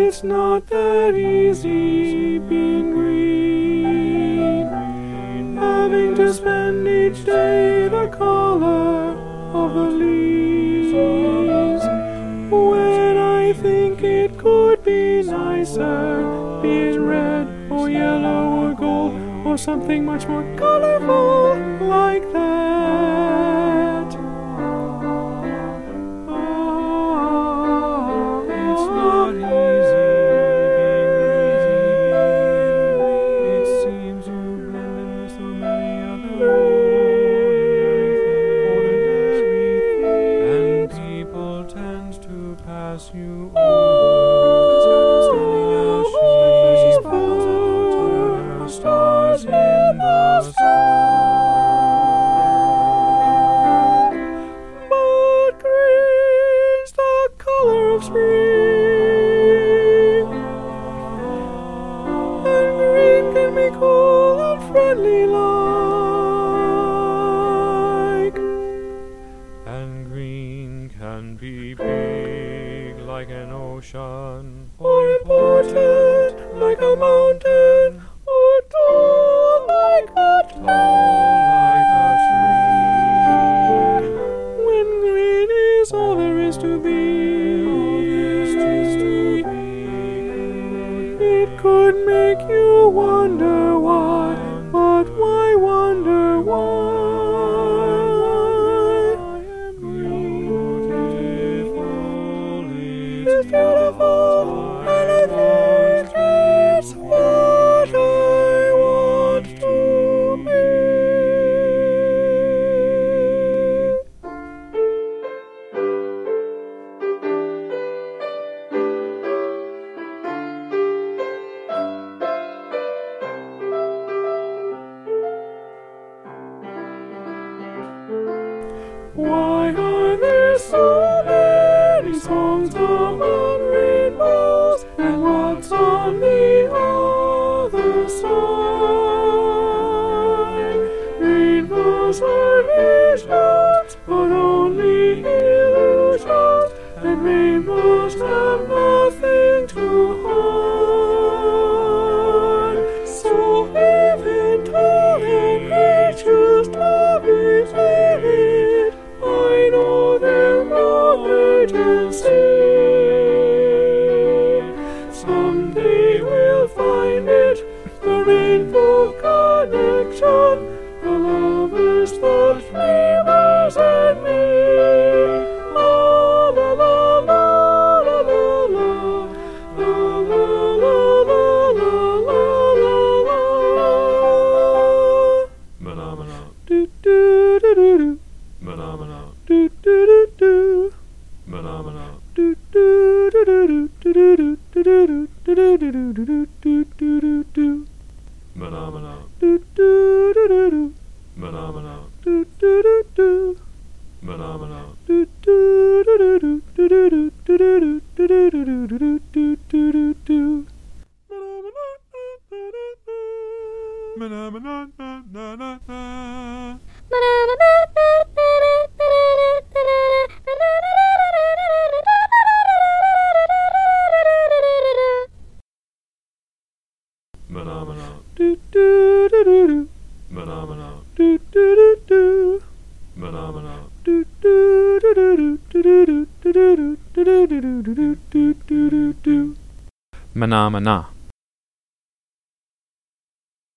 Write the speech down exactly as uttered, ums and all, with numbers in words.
It's not that easy being green, having to spend each day the color of the leaves, when I think it could be nicer being red or yellow or gold or something much more colorful like that. Oh, it's not easy being easy. It seems you blend in with so many other ordinary things, and people tend to pass you over. Stars in the sky, but green's the color of spring, and green can be cool and friendly like, and green can be big like an ocean, or important like a mountain, or tall like a tall like a tree. When green is all there is to be, it could make you wonder why, but why wonder why? Beautiful, it's beautiful, and I think it's what I want to be. Why are there so many songs about rainbows, and what's on the other side? Rainbows are visions, but only illusions, and rainbows have nothing to hide. So even tall and great choose to be faded. I know they're no urgency. Someday we'll find it, the rainbow connection, the lovers, the dreamers, and me. La la la la la la la la la la la la la la. Phenomena. Do do do do do. Phenomena. Do do do do. Phenomena. Do do do do do do do do do do do do do do do. Phenomena. Do do do do do. Phenomena. Do do do do. Phenomena. Do do do do do do do do do do do do. Phenomena. Na na na na. Phenomena. Do do do do do. Phenomena. Do do do do. Phenomena. Do do do do do do do do do do do do do do do do. Phenomena.